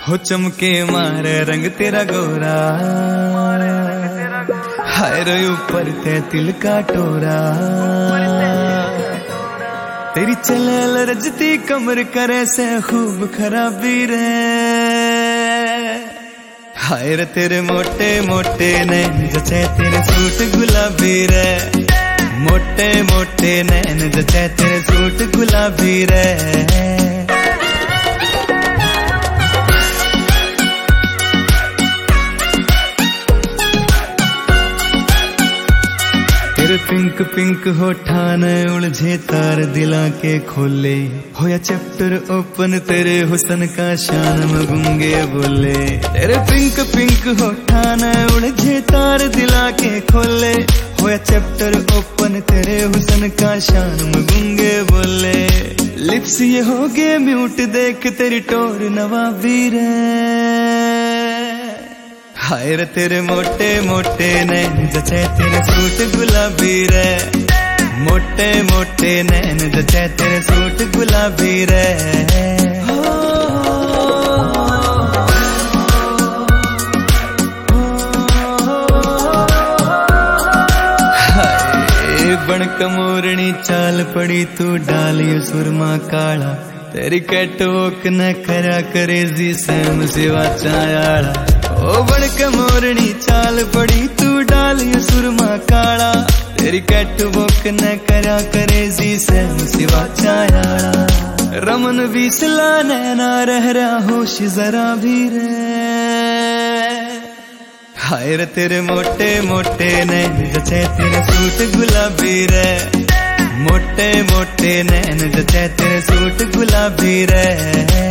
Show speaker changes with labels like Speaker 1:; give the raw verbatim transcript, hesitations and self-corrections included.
Speaker 1: हो चमके मारे रंग तेरा गोरा, हाय रे ऊपर ते तिल का टोरा, तेरी चले लरजती कमर करे से खूब खराबी रे, हाय रे तेरे मोटे मोटे नैन जचे तेरे सूट गुलाबी रे, मोटे मोटे नैन जचे तेरे सूट गुलाबी रे। तेरे पिंक पिंक होठान उलझे तार दिला के खोले, होया चैप्टर ओपन तेरे हुसन का शान मगुंगे बोले। तेरे पिंक पिंक होठान उलझे तार दिला के खोले, होया चैप्टर ओपन तेरे हुसन का शान मगुंगे बोले। लिप्स ये हो गए म्यूट देख तेरी टोर नवाबी रे, हाय रे तेरे मोटे मोटे नैन जचे तेरे सूट गुलाबी रे, मोटे मोटे नैन जचे तेरे सूट गुलाबी रे। हाय बनक मोरनी चाल पड़ी तू डालियो सुरमा काला, तेरी कैटवॉक न करा करे जी सैम सिवा चायाला। ओ बनक मोरनी चाल पड़ी तू डालियो सुरमा काला, तेरी कैटवॉक न करा करे जी सैम सिवा चायाला। रमन बीसला नैना रह रहा होश जरा भी रे, हाय रे तेरे मोटे मोटे नैन जचे तेरे सूट गुलाबी रे, मोटे मोटे नैन जचे तेरे सूट गुलाबी रे।